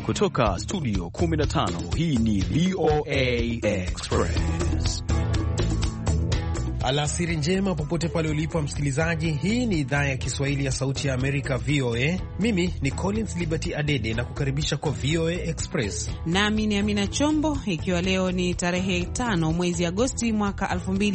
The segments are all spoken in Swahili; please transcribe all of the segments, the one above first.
Kutoka studio 15, hii ni VOA Express. Alasiri njema popote pale ulipo msikilizaji. Hii ni idhaa ya Kiswahili ya Sauti ya Amerika, VOA. Mimi ni Collins Liberty Adede na kukaribisha kwa VOA Express. Nami ni Amina Chombo, ikiwa leo ni tarehe 5 mwezi Agosti mwaka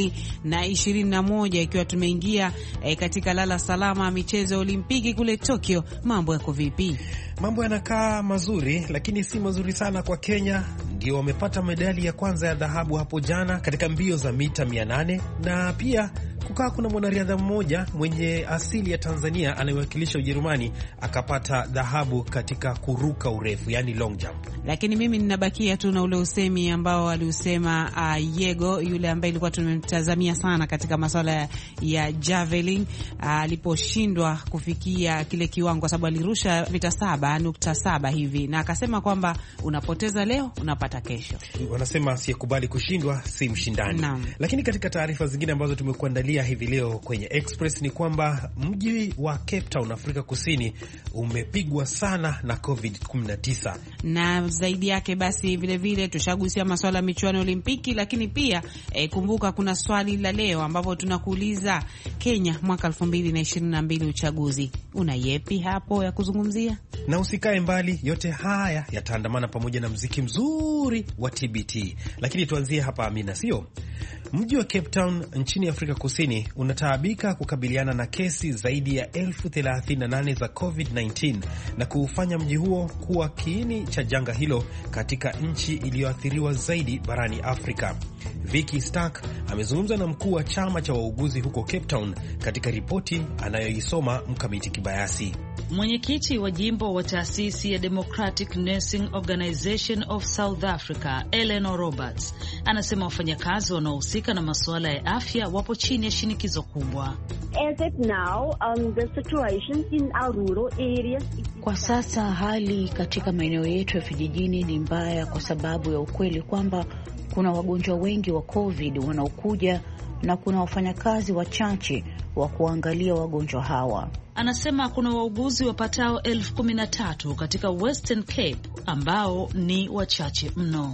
2021, ikiwa tumeingia katika lala salama michezo ya Olimpiki kule Tokyo. Mambo yako vipi? Mambo yanakaa mazuri, lakini si mazuri sana kwa Kenya. Ndio wamepata medali ya kwanza ya dhahabu hapo jana katika mbio za mita 800, na pia kuna mwanariadha mmoja mwenye asili ya Tanzania anayewakilisha Ujerumani akapata dhahabu katika kuruka urefu, yani long jump. Lakini mimi ninabakia tu na ule usemi ambao aliusema Yego, yule ambaye ilikuwa tumemtazamia sana katika masuala ya javelin, aliposhindwa kufikia kile kiwango kwa sababu alirusha mita 7.7 hivi, na akasema kwamba unapoteza leo unapata kesho. Wanasema asiyekubali kushindwa si mshindani. Lakini katika taarifa zingine ambazo tumekuandalia hivi leo kwenye Express ni kwamba mji wa Cape Town, Afrika Kusini, umepigwa sana na COVID-19. Na zaidi yake basi vile tushagusia masuala ya michuano ya Olimpiki, lakini pia kumbuka kuna swali la leo ambapo tunakuuliza, Kenya mwaka 2022 uchaguzi, una yepi hapo ya kuzungumzia? Na usikae mbali, yote haya yataandamana pamoja na muziki mzuri wa TBT. Lakini tuanzie hapa, Amina, sio? Mji wa Cape Town nchini Afrika Kusini unataabika kukabiliana na kesi zaidi ya 38,000 za COVID-19 na kuufanya mji huo kuwa kiini cha janga hilo katika nchi iliyoathiriwa zaidi barani Afrika. Vicky Stark amezungumza na mkuu wa chama cha wauguzi huko Cape Town katika ripoti anayoisoma Mkamiti Kibayasi. Mwenyekiti wa jimbo wa taasisi ya Democratic Nursing Organization of South Africa, Eleanor Roberts, anasema wafanyakazi wanaohusika na masuala ya afya wapo chini ya shinikizo kubwa. Kwa sasa hali katika maeneo yetu ya vijijini ni mbaya kwa sababu ya ukweli kwamba kuna wagonjwa wengi wa COVID wanaokuja na kuna wafanyakazi wachache wa kuangalia wagonjwa hawa. Anasema kuna wauguzi wapatao 13,000 katika Western Cape ambao ni wachache mno.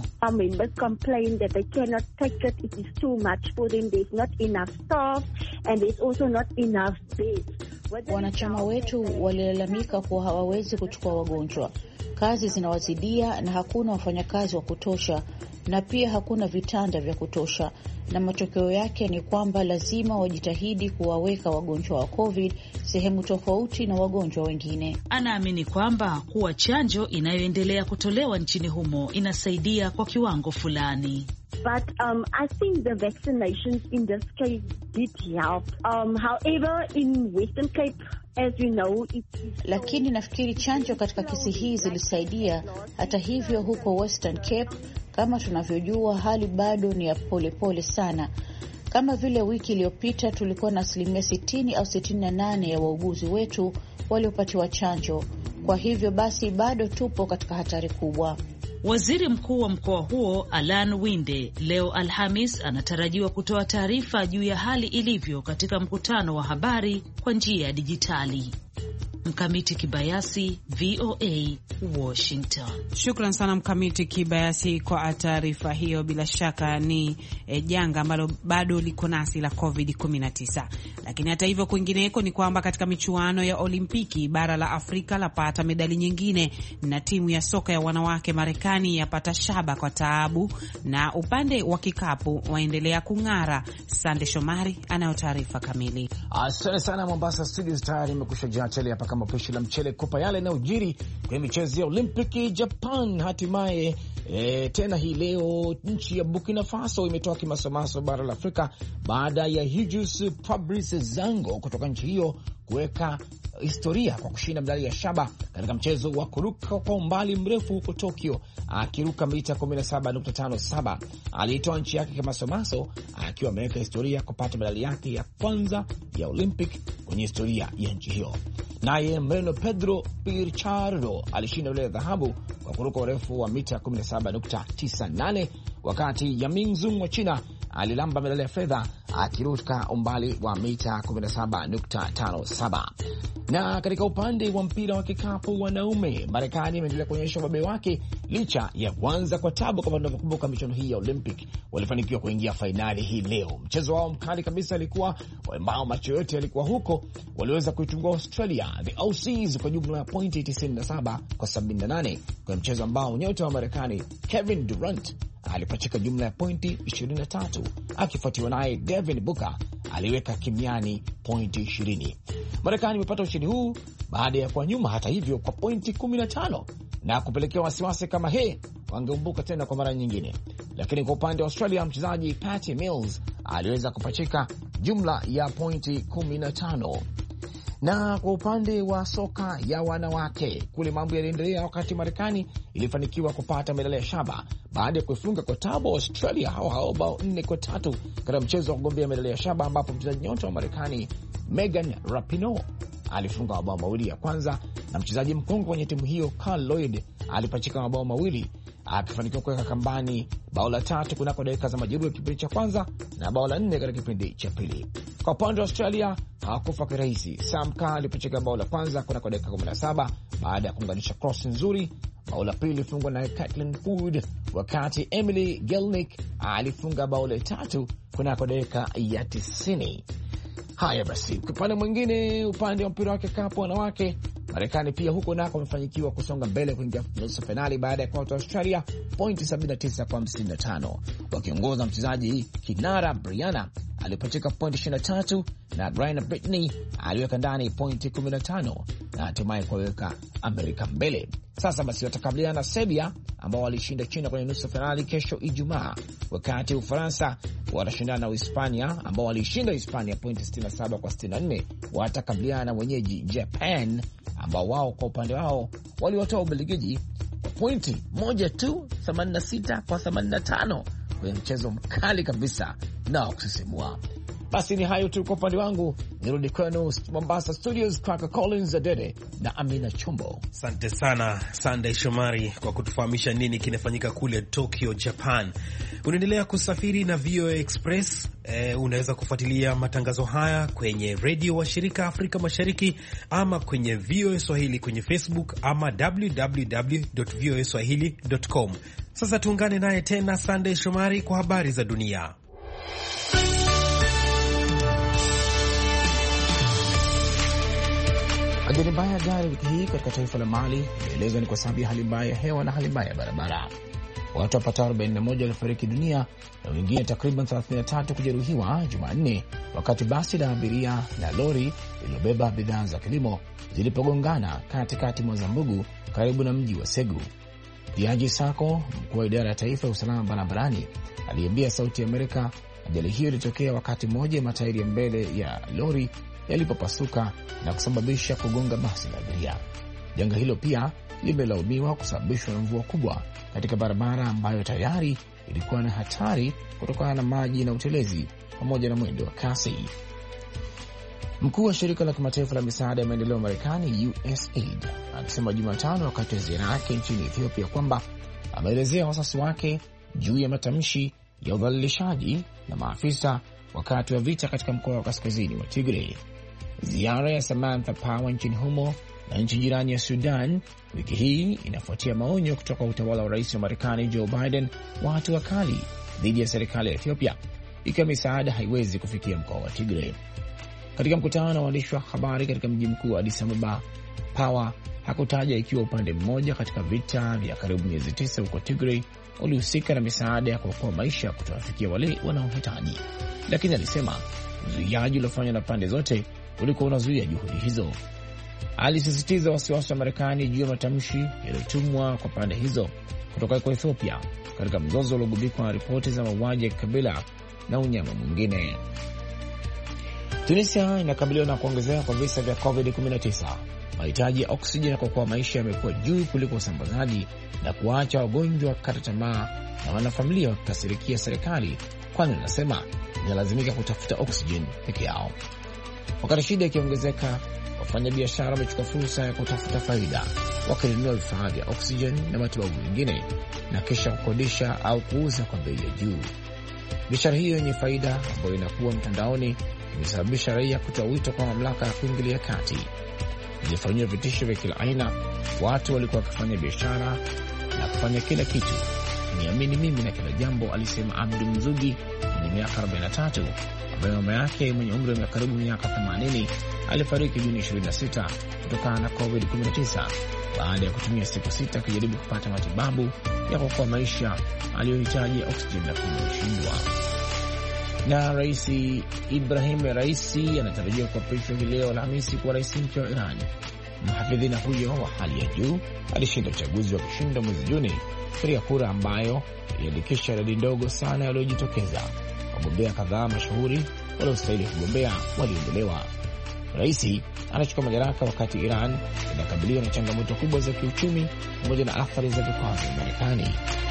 Wanachama wetu walilalamika kuwa hawawezi kuchukua wagonjwa, kazi zinawazidia na hakuna wafanyakazi wa kutosha, na pia hakuna vitanda vya kutosha, na matokeo yake ni kwamba lazima wajitahidi kuwaweka wagonjwa wa COVID sehemu tofauti na wagonjwa wengine. Anaamini kwamba kuwa chanjo inayoendelea kutolewa nchini humo inasaidia kwa kiwango fulani. But I think the vaccinations in this case did help. However, in Western Cape, as you know, lakini nafikiri chanjo katika kesi hii zilisaidia. Hata hivyo, huko Western Cape, kama tunavyojua, hali bado ni ya polepole sana. Kama vile wiki iliyopita tulikuwa na 60 au 68 ya wauguzi wetu waliopatiwa chanjo. Kwa hivyo basi bado tupo katika hatari kubwa. Waziri mkuu wa mkoa huo Alan Winde leo Alhamis anatarajiwa kutoa taarifa juu ya hali ilivyo katika mkutano wa habari kwa njia ya dijitali. Mkamiti Kibayasi, VOA, Washington. Shukran sana Mkamiti Kibayasi kwa taarifa hiyo. Bila shaka ni janga ambalo bado liko nasi la COVID-19. Lakini hata hivyo, kwingineko ni kwamba katika michuano ya Olimpiki bara la Afrika lapata medali nyingine, na timu ya soka ya wanawake Marekani yapata shaba kwa taabu, na upande wa kikapu waendelea kung'ara. Sande Shomari anayo taarifa kamili. Asante sana Mombasa Studios, tayari imekusha jaa tele hapa kama pishi la mchele kupa yale na ujiri kwenye michezo ya Olimpiki Japan. Hatimaye tena hii leo nchi ya Burkina Faso imetoa kimasomaso bara la Afrika baada ya Hijus Fabrice Zango kutoka nchi hiyo kuweka historia kwa kushinda medali ya shaba katika mchezo wa kuruka kwa umbali mrefu huko Tokyo, akiruka mita 17.57. Alitoa nchi yake kimasomaso akiwa ameweka historia kupata medali yake ya kwanza ya Olympic kwenye historia ya nchi hiyo. Naye Mreno Pedro Pirchardo alishinda ile dhahabu kwa kuruka urefu wa mita 17.98, wakati Yaming Zhong wa China alilamba medali ya fedha akiruka umbali wa mita 17.57. Na katika upande wa mpira wa kikapu wanaume, Marekani imeendelea kuonyesha ubabe wake licha ya kuanza kwa tabu. Kama tunavyokumbuka michuano hii ya Olympic, walifanikiwa kuingia fainali hii leo. Mchezo wao mkali kabisa alikuwa ambao macho yote yalikuwa huko, waliweza kuitungua Australia, the Aussies, kwa jumla ya pointi 97-78 kwa mchezo ambao nyota wa Marekani Kevin Durant alipachika jumla ya pointi 23, akifuatiwa naye Devin Booker aliweka kimiani pointi 20. Marekani imepata ushindi huu baada ya kwa nyuma hata hivyo kwa pointi 15 na kupelekea wasiwasi kama wangeumbuka tena kwa mara nyingine. Lakini kwa upande wa Australia, mchezaji Patty Mills aliweza kupachika jumla ya pointi 15. Na kwa upande wa soka ya wanawake, kule mambo yaliendelea wakati Marekani ilifanikiwa kupata medali ya shaba baada ya kufunga kwa tabu Australia hao bao 4-3 katika mchezo wa kugombea medali ya shaba, ambapo mchezaji nyota wa Marekani Megan Rapinoe alifunga mabao mawili ya kwanza, na mchezaji mkongwe kwenye timu hiyo Carl Lloyd alipachika mabao mawili, akifanikiwa kuweka kambani bao la 3 kunako dakika za majeruhi kipindi cha kwanza na bao la 4 katika kipindi cha pili. Kwa upande wa Australia hawakufa kirahisi. Sam Kerr alipachika bao la kwanza kunako dakika 17 baada ya kuunganisha cross nzuri. Bao la pili lilifungwa na Caitlin Foord, wakati Emily Gelnick alifunga bao la 3 kunako dakika ya 90. Haya basi, kwa upande mwingine, upande wa mpira wa kikapu wanawake, Marekani pia huko nako wamefanikiwa kusonga mbele kuingia nusu finali baada ya kuwatoa Australia pointi 79-55, wakiongoza mchezaji kinara Brianna alipachika pointi 23 na Brianna Britney aliweka ndani pointi 15 na hatimaye kuweka Amerika mbele. Sasa basi watakabiliana na Serbia ambao walishinda China kwenye nusu finali kesho Ijumaa, wakati Ufaransa watashindana na Uhispania ambao walishinda Hispania pointi 67-64. Watakabiliana na wenyeji Japan ambao wao kwa upande wao waliwatoa Ubelgiji kwa pointi moja tu, 86-85 kwenye mchezo mkali kabisa na kusisimua. Basi ni hayo tu kwa upande wangu. Nirudi kwenu Mombasa Studios, Cracker Collins Adede na Amina Chombo. Asante sana Sunday Shomari kwa kutufahamisha nini kinafanyika kule Tokyo, Japan. Unaendelea kusafiri na VOA Express. Unaweza kufuatilia matangazo haya kwenye redio wa shirika Afrika Mashariki, ama kwenye VOA Swahili kwenye Facebook, ama www.voaswahili.com. Sasa tuungane naye tena Sunday Shomari kwa habari za dunia. Ajali mbaya ya gari wiki hii katika taifa la Mali inaelezwa ni kwa sababu ya hali mbaya ya hewa na hali mbaya ya barabara. Watu wapatao 41 walifariki dunia na wengine takriban 33 kujeruhiwa Jumanne wakati basi la abiria na lori lililobeba bidhaa za kilimo zilipogongana katikati mwa Zambugu karibu na mji wa Segu. Diaji Sako, mkuu wa idara ya taifa ya usalama barabarani, aliambia Sauti ya Amerika ajali hiyo ilitokea wakati moja matairi ya mbele ya lori yalipopasuka na kusababisha kugonga basi la abiria. Janga hilo pia limelaumiwa kusababishwa na mvua kubwa katika barabara ambayo tayari ilikuwa na hatari kutokana na maji na utelezi pamoja na mwendo wa kasi. Mkuu wa shirika la kimataifa la misaada ya maendeleo Marekani USAID akisema Jumatano wakati wa ziara yake nchini Ethiopia kwamba ameelezea wasiwasi wake juu ya matamshi ya udhalilishaji na maafisa wakati wa vita katika mkoa wa kaskazini wa Tigray. Ziara ya Samantha Power nchini humo na nchi jirani ya Sudan wiki hii inafuatia maonyo kutoka utawala wa rais wa Marekani Joe Biden wa hatua kali dhidi ya serikali ya Ethiopia ikiwa misaada haiwezi kufikia mkoa wa Tigray. Katika mkutano na waandishi wa habari katika mji mkuu wa Addis Ababa, Power hakutaja ikiwa upande mmoja katika vita vya karibu miezi 9 huko Tigray ulihusika na misaada ya kuokoa maisha kutowafikia wale wanaohitaji, lakini alisema uzuiaji uliofanywa na pande zote ulikuwa unazuia juhudi hizo. Alisisitiza wasiwasi wa Marekani juu ya matamshi yaliyotumwa kwa pande hizo kutoka kwa Ethiopia katika mzozo uliogubikwa na ripoti za mauaji ya kikabila na unyama mwingine. Tunisia inakabiliwa na kuongezeka kwa visa vya COVID-19. Mahitaji ya oksijeni ya kuokoa maisha yamekuwa juu kuliko usambazaji na kuacha wagonjwa kata tamaa na wanafamilia wakikasirikia serikali, kwani wanasema inalazimika kutafuta oksijeni peke yao. Wakati shida ikiongezeka, wafanyabiashara wamechukua fursa ya kutafuta faida, wakinunua vifaa vya oksijeni na matibabu mengine na kisha kukodisha au kuuza kwa bei ya juu. Biashara hiyo yenye faida ambayo inakuwa mtandaoni imesababisha raia kutoa wito kwa mamlaka ya kuingilia kati. Ilifanyiwa vitisho vya kila aina. Watu walikuwa wakifanya biashara na kufanya kila kitu, niamini mimi na kila jambo, alisema Abdu Mzugi mwenye miaka 43, ambaye mama yake mwenye umri wa karibu miaka 80 alifariki Juni 26 kutokana na COVID-19 baada ya kutumia siku 6 kujaribu kupata matibabu ya kuokoa maisha aliyohitaji oksijeni na kushindwa. Na Rais Ibrahim Raisi anatarajiwa kuapishwa leo Alhamisi kuwa rais mpya wa Iran. Mhafidhina huyo wa hali ya juu alishinda uchaguzi wa kushinda mwezi Juni katika kura ambayo iliandikisha idadi ndogo sana waliojitokeza. Wagombea kadhaa mashuhuri waliostahili kugombea waliondolewa. Raisi anachukua madaraka wakati Iran inakabiliwa na changamoto kubwa za kiuchumi pamoja na athari za vikwazo vya Marekani.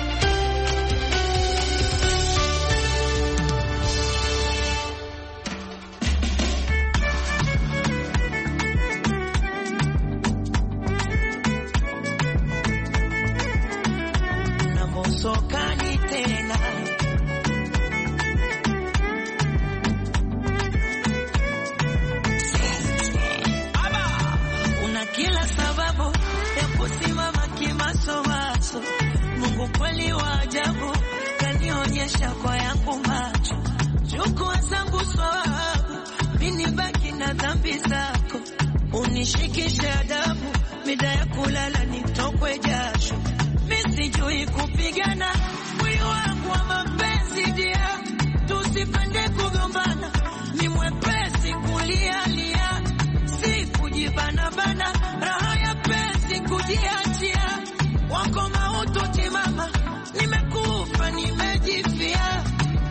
Unishikishe adabu, mida ya kulala nitokwe jasho. Misijui kupigana, mwili wangu wa mapenzi dia. Tusipende kugombana, ni mwepesi kulialia. Si kujibana bana, raha ya penzi kujiachia. Wako mautu timama, nimekufa nimejifia.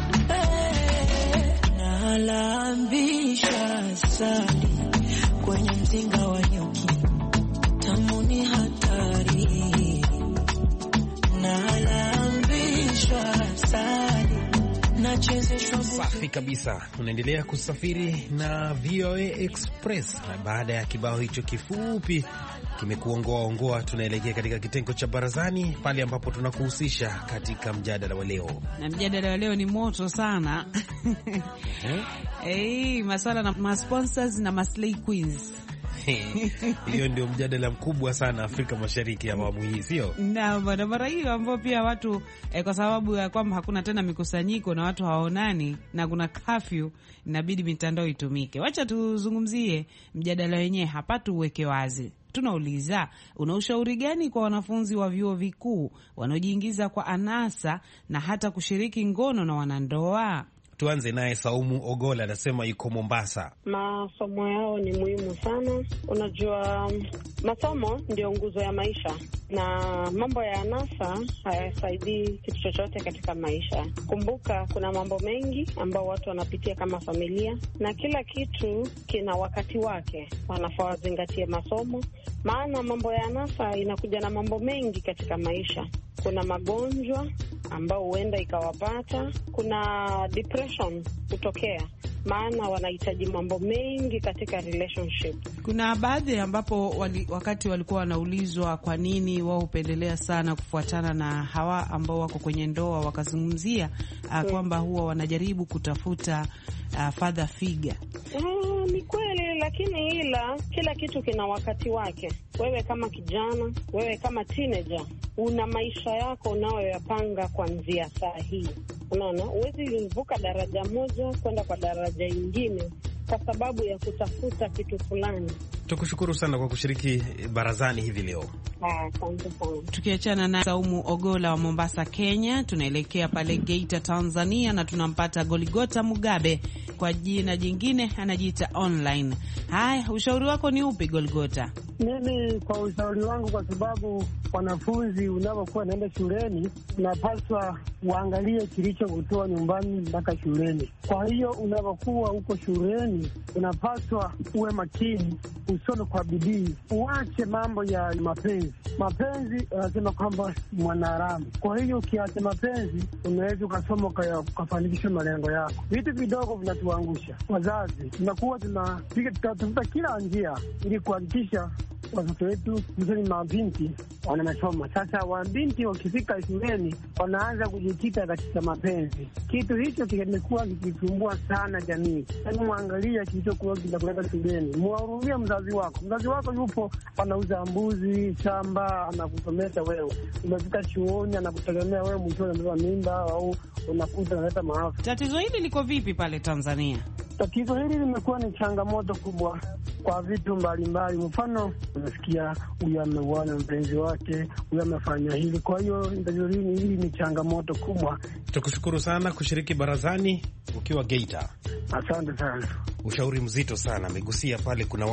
Nalambisha sali kwenye mzinga wa nyuki, tamu ni hatari. Nalambishwa sali, nachezeshwa. Safi kabisa. Unaendelea kusafiri na VOA Express, na baada ya kibao hicho kifupi kimekuongoa, tunaelekea katika kitengo cha barazani, pale ambapo tunakuhusisha katika mjadala wa leo. Na mjadala wa leo ni moto sana. Maswala na masponsors na maslay queens. Hiyo ndio mjadala mkubwa sana Afrika Mashariki ya awamu hii, sio? Na barabara hiyo ambao pia watu kwa sababu ya kwamba hakuna tena mikusanyiko na watu hawaonani na kuna curfew, inabidi mitandao itumike. Wacha tuzungumzie mjadala wenyewe hapa, tuweke wazi. Tunauliza, una ushauri gani kwa wanafunzi wa vyuo vikuu wanaojiingiza kwa anasa na hata kushiriki ngono na wanandoa? Tuanze naye Saumu Ogola, anasema yuko Mombasa. Masomo yao ni muhimu sana. Unajua, masomo ndio nguzo ya maisha, na mambo ya anasa hayasaidii kitu chochote katika maisha. Kumbuka, kuna mambo mengi ambao watu wanapitia kama familia, na kila kitu kina wakati wake. Wanafaa wazingatie masomo, maana mambo ya anasa inakuja na mambo mengi katika maisha. Kuna magonjwa ambao huenda ikawapata, kuna depression kutokea, maana wanahitaji mambo mengi katika relationship. Kuna baadhi ambapo wakati walikuwa wanaulizwa kwa nini wao hupendelea sana kufuatana na hawa ambao wako kwenye ndoa, wakazungumzia kwamba huwa wanajaribu kutafuta father figure. Ni kweli, lakini ila kila kitu kina wakati wake. Wewe kama kijana, wewe kama teenager, una maisha yako unayoyapanga kuanzia saa hii. Unaona, huwezi vuka daraja moja kwenda kwa daraja ingine kwa sababu ya kutafuta kitu fulani. Tukushukuru sana kwa kushiriki barazani hivi leo. Asante sana. Tukiachana na Saumu Ogola wa Mombasa, Kenya, tunaelekea pale Geita, Tanzania, na tunampata Goligota Mugabe, kwa jina jingine anajiita Online. Haya, ushauri wako ni upi Goligota? Mimi kwa ushauri wangu, kwa sababu wanafunzi unapokuwa naenda shuleni unapaswa uangalie kilicho kutoa nyumbani mpaka shuleni. Kwa hiyo unapokuwa uko shuleni unapaswa uwe makini, usome kwa bidii, uache mambo ya mapenzi. Mapenzi anasema kwamba mwanaharamu. Kwa hiyo ukiacha mapenzi unaweza ukasoma ukafanikisha malengo yako. Vitu vidogo vinatuangusha. Wazazi tunakuwa tunatafuta kila njia ili kuhakikisha watoto wetu hususani mabinti wanasoma. Sasa wabinti wakifika shuleni wanaanza kujikita katika mapenzi. Kitu hicho kimekuwa kikisumbua sana jamii. Hebu mwangalia kilichokuwa kinakuleta shuleni, mwahurumia mzazi wako. Mzazi wako yupo anauza mbuzi shamba, anakusomesha wewe. Umefika chuoni, anakutegemea wewe, mwisho unabeba mimba au unakuta unaleta maafa. Tatizo hili liko vipi pale Tanzania? Tatizo hili limekuwa ni changamoto kubwa kwa vitu mbalimbali. Mfano, unasikia huyu ameuana mpenzi wake, huyu amefanya hili. Kwa hiyo tatizo hili ni changamoto kubwa. Tukushukuru sana kushiriki barazani ukiwa Geita. Asante sana. Ushauri mzito sana amegusia pale. Kuna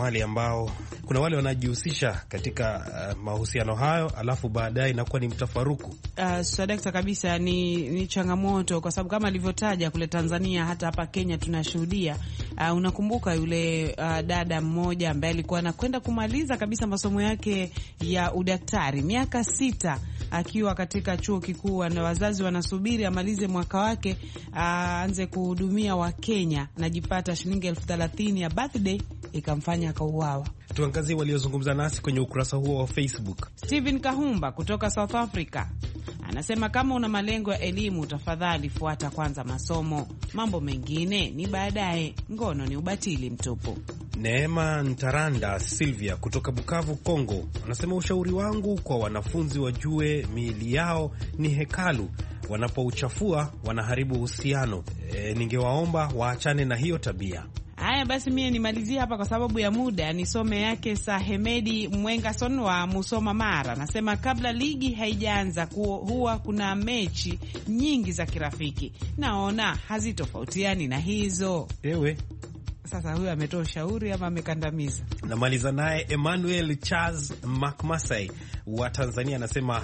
wale wanajihusisha katika mahusiano hayo, alafu baadaye inakuwa ni mtafaruku. Sadakta kabisa, ni changamoto kwa sababu kama alivyotaja kule Tanzania, hata hapa Kenya tunashuhudia. Unakumbuka yule dada mmoja ambaye alikuwa anakwenda kumaliza kabisa masomo yake ya udaktari miaka 6 akiwa katika chuo kikuu, na wazazi wanasubiri amalize mwaka wake aanze kuhudumia Wakenya, anajipata shilingi 30,000 ya birthday ikamfanya akauawa. Tuangazie waliozungumza nasi kwenye ukurasa huo wa Facebook. Steven Kahumba kutoka South Africa anasema kama una malengo ya elimu, tafadhali fuata kwanza masomo, mambo mengine ni baadaye. Ngono ni ubatili mtupu. Neema Ntaranda Silvia kutoka Bukavu, Kongo anasema ushauri wangu kwa wanafunzi wajue miili yao ni hekalu, wanapouchafua wanaharibu uhusiano. Ningewaomba waachane na hiyo tabia. Haya basi, mie nimalizie hapa kwa sababu ya muda. Nisome yake Sahemedi Mwengason wa Musoma Mara, nasema kabla ligi haijaanza huwa kuna mechi nyingi za kirafiki, naona hazitofautiani na hizo. Ewe sasa, huyu ametoa ushauri ama amekandamiza? Namaliza naye Emmanuel Charles Macmasai wa Tanzania, anasema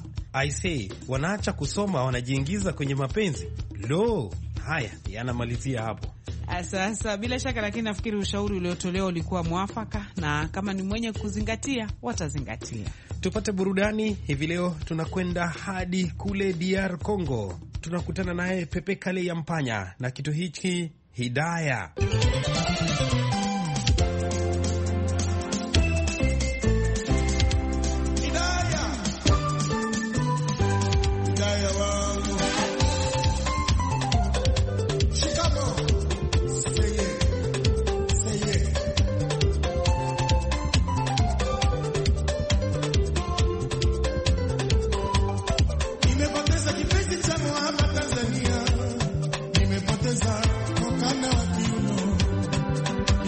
I say wanaacha kusoma, wanajiingiza kwenye mapenzi. Lo, haya yanamalizia hapo. Sasa bila shaka, lakini nafikiri ushauri uliotolewa ulikuwa mwafaka, na kama ni mwenye kuzingatia watazingatia. Tupate burudani hivi leo. Tunakwenda hadi kule DR Congo, tunakutana naye Pepe Kale ya Mpanya na kitu hiki Hidaya. Nimepoteza kokana wa kiuno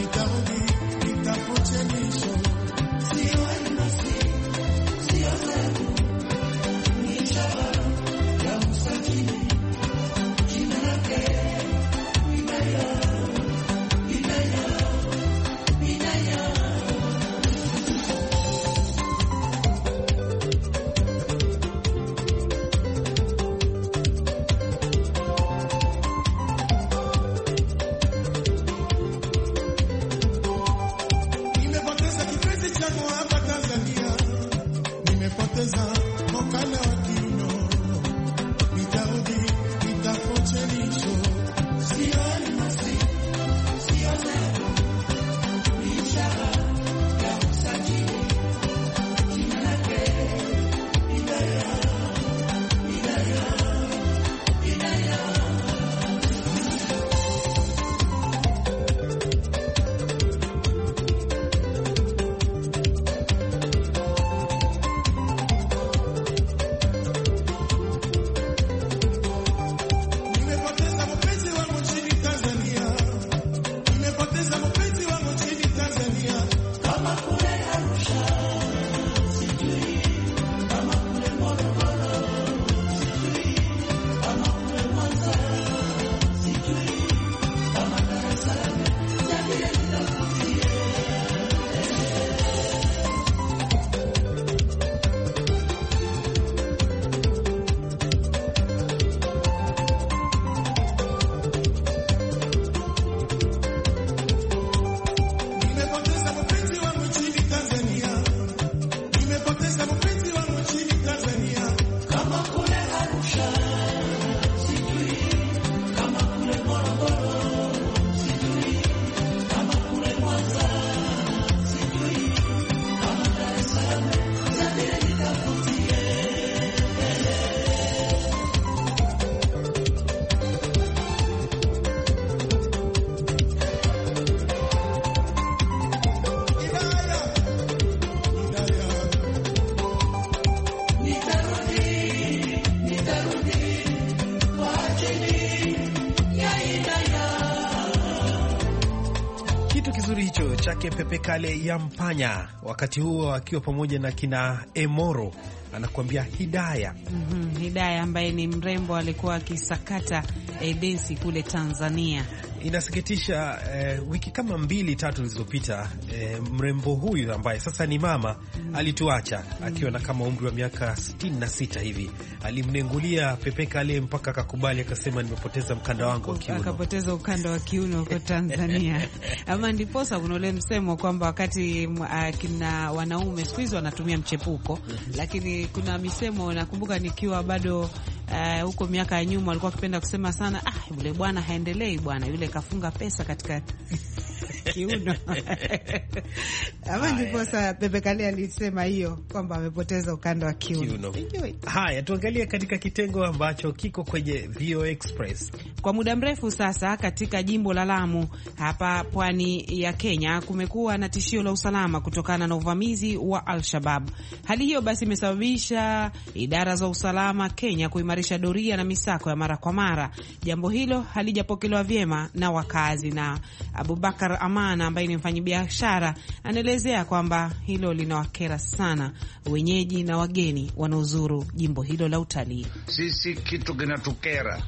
chake Pepe Kale ya Mpanya, wakati huo akiwa pamoja na kina Emoro, anakuambia Hidaya. Hidaya ambaye ni mrembo alikuwa akisakata densi kule Tanzania. Inasikitisha, wiki kama 2-3 zilizopita, mrembo huyu ambaye sasa ni mama alituacha akiwa na kama umri wa miaka 66 hivi. Alimnengulia Pepe Kale mpaka akakubali, akasema nimepoteza mkanda wangu wa kiuno. Akapoteza ukanda wa kiuno huko Tanzania. Ama ndiposa kuna ule msemo kwamba wakati kina wanaume siku hizi wanatumia mchepuko, lakini kuna misemo nakumbuka nikiwa bado huko miaka ya nyuma walikuwa wakipenda kusema sana, yule bwana haendelei bwana, yule kafunga pesa katika kiuno. Ama ndiposa Pepe Kale alisema hiyo kwamba amepoteza ukanda wa kiuno. Haya, tuangalie katika kitengo ambacho kiko kwenye VOA Express. Kwa muda mrefu sasa katika jimbo la Lamu hapa pwani ya Kenya kumekuwa na tishio la usalama kutokana na uvamizi wa Al-Shabaab. Hali hiyo basi imesababisha idara za usalama Kenya kuimarisha doria na misako ya mara kwa mara. Jambo hilo halijapokelewa vyema na wakazi, na Abubakar Amana ambaye ni mfanyabiashara anaelezea kwamba hilo linawakera sana wenyeji na wageni wanaozuru jimbo hilo la utalii. Sisi kitu kinatukera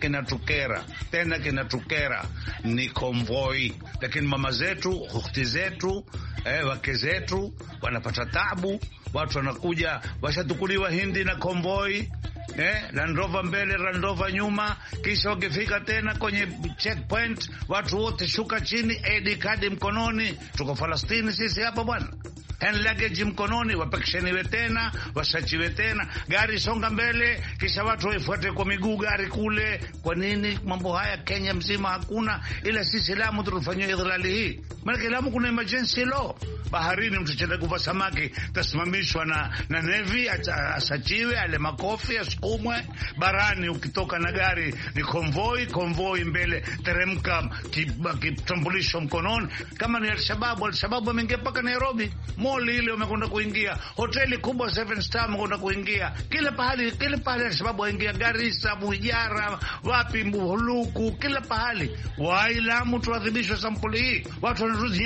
ni konvoi, lakini mama zetu, ukhti zetu, wake zetu wanapata tabu. Watu wanakuja washatukuliwa Hindi na konvoi, Land Rover mbele, Land Rover nyuma, kisha wakifika tena kwenye checkpoint watu wote shuka chini, ID card mkononi. Tuko Falastini sisi hapa bwana, hand luggage mkononi, wapekisheniwe tena, wasachiwe tena, gari songa mbele, kisha watu waifuate kwa miguu gari kule. Kwa nini mambo haya Kenya mzima hakuna, ila sisi Lamu tunafanywa idhlali hii? Maana Lamu kuna emergency law. Baharini mtu chenda kuva samaki tasimamishwa na Navy, asachiwe, ale makofi, asukumwe. Barani ukitoka na gari ni konvoi mbele, teremka kitambulisho mkononi. Kama ni Al-Shabaab wameingia mpaka Nairobi. Moli ile wamekwenda kuingia, hoteli kubwa 7 star wamekwenda kuingia, kila pahali Al-Shabaab waingia, Garissa, Bujara, wapi, Mbuluku, kila pahali. Waislamu tuadhibishwe sampuli hii. Watu wanarudi,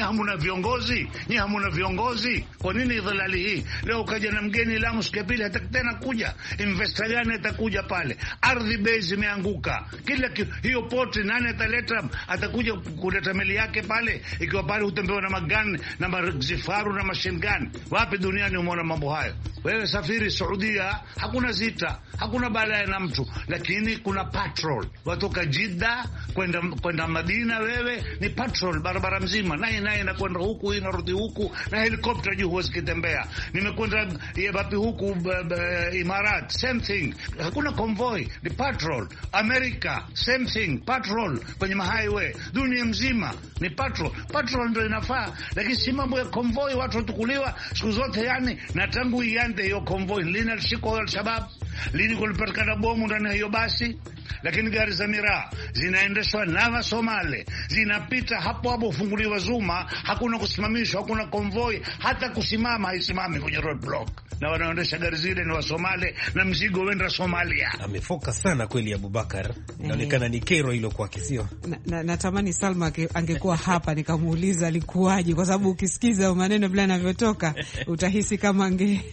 hamuna viongozi. Kwa nini idhalali hii? Leo ukaja na mgeni Lamu, siku ya pili hataki tena kuja. Investor gani atakuja pale? Ardhi base imeanguka. Hiyo poti nani ataleta? Atakuja kuleta meli yake pale, ikiwa pale utembewa na magani na mazifaru na machine gun. Wapi duniani umeona mambo hayo? Wewe safiri Saudia, hakuna zita, hakuna balaa na mtu, lakini kuna patrol. Watoka Jeddah kwenda Madina, wewe ni patrol barabara mzima, naye na kwenda huku inarudi huku, na helikopta juu huwezi kitembea. Nimekwenda wapi huku Imarat, same thing, hakuna convoy, ni patrol. America same thing, patrol kwenye highway. Dunia mzima ni patrol ndio inafaa, lakini si mambo ya convoy. Watu watukuliwa siku zote yani, na tangu ianze hiyo convoy lini alishikwa Al-Shabaab, lini kulipatikana bomu ndani ya hiyo basi? Lakini gari za miraa zinaendeshwa na Somali, zinapita hapo ufunguliwa Zuma, hakuna kusimamishwa, hakuna konvoi, hata kusimama haisimami kwenye roadblock, na wanaendesha gari zile ni wa Somali na mzigo wenda Somalia. Amefoka sana kweli Abubakar, inaonekana ni kero hilo kwa kisio. Natamani Salma angekuwa hapa nikamuuliza alikuwaje, kwa sababu ukisikiza maneno bila yanavyotoka utahisi kama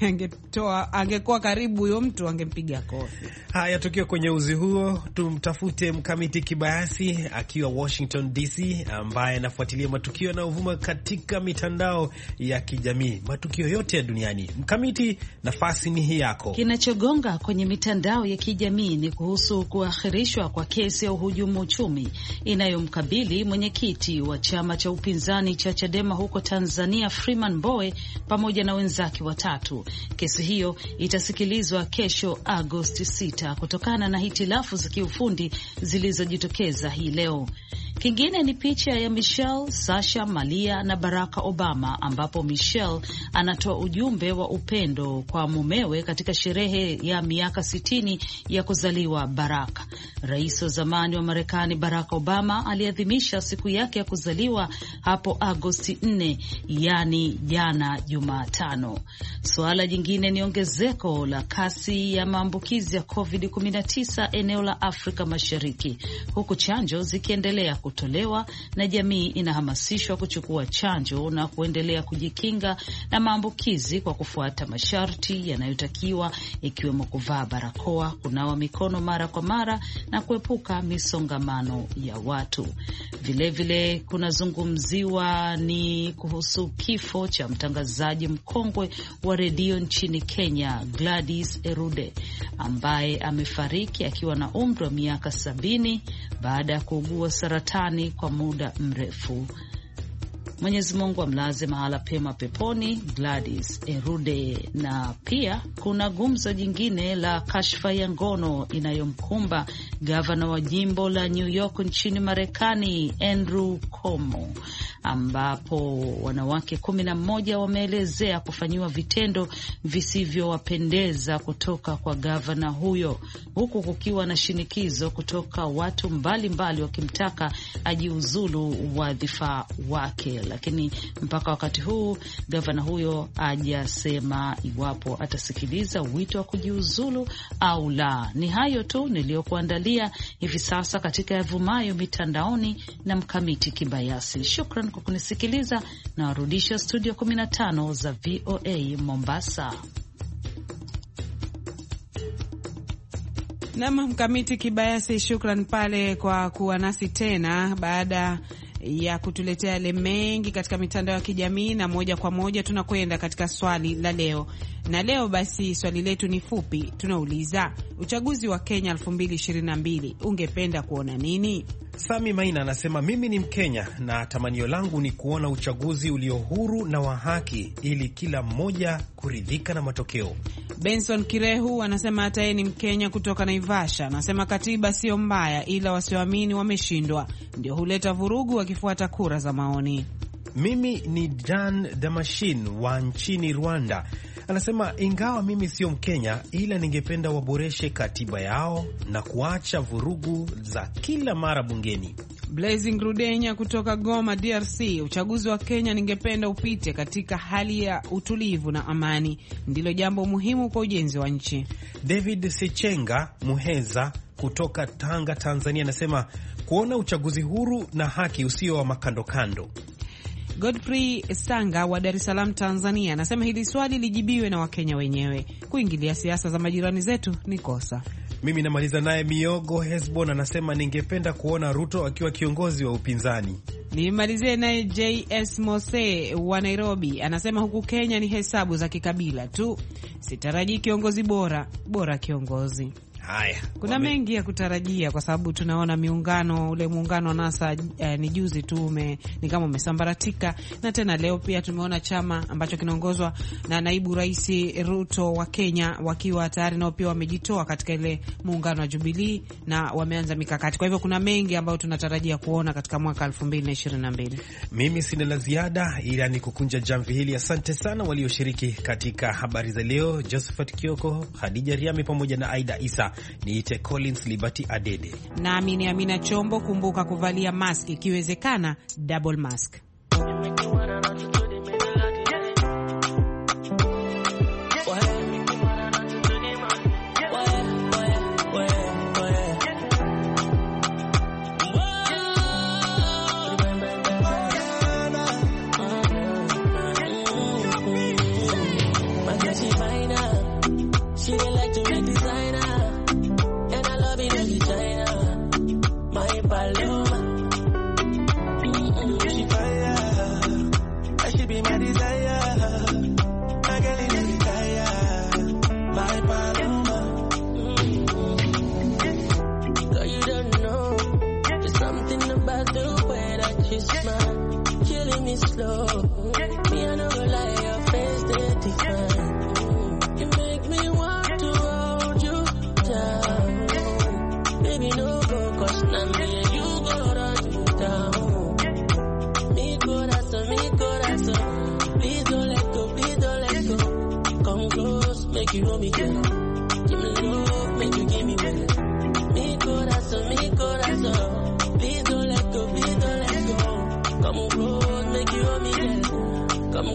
angekuwa karibu huyo mtu angempiga kofi. Haya, tukiwa kwenye uzi huo, tumtafute Mkamiti Kibayasi akiwa Washington DC, ambaye anafuatilia matukio yanayovuma katika mitandao ya kijamii, matukio yote ya duniani. Mkamiti, nafasi ni hii yako. Kinachogonga kwenye mitandao ya kijamii ni kuhusu kuahirishwa kwa kesi ya uhujumu uchumi inayomkabili mwenyekiti wa chama cha upinzani cha Chadema huko Tanzania, Freeman Mbowe, pamoja na wenzake watatu. Kesi hiyo itasikilizwa kesho Agosti 6 kutokana na hitilafu za kiufundi zilizojitokeza hii leo. Kingine ni picha ya Michelle, Sasha, Malia na Barack Obama, ambapo Michelle anatoa ujumbe wa upendo kwa mumewe katika sherehe ya miaka 60 ya kuzaliwa Barack. Rais wa zamani wa Marekani Barack Obama aliadhimisha siku yake ya kuzaliwa hapo Agosti 4, yani jana Jumatano. Suala jingine ni ongezeko la kasi ya maambukizi ya COVID-19 eneo la Afrika Mashariki, huku chanjo zikiendelea kutolewa na jamii inahamasishwa kuchukua chanjo na kuendelea kujikinga na maambukizi kwa kufuata masharti yanayotakiwa, ikiwemo kuvaa barakoa, kunawa mikono mara kwa mara na kuepuka misongamano ya watu. Vilevile kunazungumziwa ni kuhusu kifo cha mtangazaji mkongwe wa redio nchini Kenya, Gladys Erude, ambaye amefariki akiwa na umri wa miaka 70 baada ya kuugua saratani kwa muda mrefu. Mwenyezi Mungu amlaze mahala pema peponi Gladys Erude. Na pia kuna gumzo jingine la kashfa ya ngono inayomkumba gavana wa jimbo la New York nchini Marekani, Andrew Cuomo, ambapo wanawake 11 wameelezea kufanyiwa vitendo visivyowapendeza kutoka kwa gavana huyo, huku kukiwa na shinikizo kutoka watu mbalimbali wakimtaka ajiuzulu wadhifa wake. Lakini mpaka wakati huu gavana huyo hajasema iwapo atasikiliza wito wa kujiuzulu au la. Ni hayo tu niliyokuandalia hivi sasa katika yavumayo mitandaoni na Mkamiti Kibayasi. Shukran kwa kunisikiliza na warudisha studio 15 za VOA Mombasa. Nama Mkamiti Kibayasi, shukran pale kwa kuwa nasi tena baada ya kutuletea yale mengi katika mitandao ya kijamii. Na moja kwa moja tunakwenda katika swali la leo. Na leo basi swali letu ni fupi. Tunauliza, uchaguzi wa Kenya 2022 ungependa kuona nini? Sami Maina anasema mimi ni Mkenya na tamanio langu ni kuona uchaguzi ulio huru na wa haki ili kila mmoja kuridhika na matokeo. Benson Kirehu anasema hata yeye ni Mkenya kutoka Naivasha. Anasema katiba sio mbaya, ila wasioamini wameshindwa ndio huleta vurugu wakifuata kura za maoni. Mimi ni Dan Damashin wa nchini Rwanda. Anasema ingawa mimi sio Mkenya, ila ningependa waboreshe katiba yao na kuacha vurugu za kila mara bungeni. Blazing Rudenya kutoka Goma, DRC. Uchaguzi wa Kenya ningependa upite katika hali ya utulivu na amani. Ndilo jambo muhimu kwa ujenzi wa nchi. David Sechenga Muheza kutoka Tanga, Tanzania anasema kuona uchaguzi huru na haki usio wa makandokando. Godfrey Sanga wa Dar es Salaam, Tanzania anasema hili swali lijibiwe na Wakenya wenyewe. Kuingilia siasa za majirani zetu ni kosa. Mimi namaliza naye Miogo Hesbon anasema ningependa kuona Ruto akiwa kiongozi wa upinzani. Nimalizie naye JS Mose wa Nairobi anasema huku Kenya ni hesabu za kikabila tu. Sitarajii kiongozi bora kiongozi. Haya, kuna mengi ya kutarajia kwa sababu tunaona ule muungano wa NASA ni juzi tu ni kama umesambaratika, na tena leo pia tumeona chama ambacho kinaongozwa na naibu rais Ruto wa Kenya wakiwa tayari nao pia wamejitoa katika ile muungano wa Jubilee na wameanza mikakati. Kwa hivyo kuna mengi ambayo tunatarajia kuona katika mwaka 2022. Mimi sina la ziada ila ni kukunja jamvi hili. Asante sana walioshiriki katika habari za leo, Josephat Kioko, Khadija Riami pamoja na Aida Isa. Niite Collins Liberty Adede. Nami ni Amina Chombo. Kumbuka kuvalia mask, ikiwezekana double mask. You know me, girl.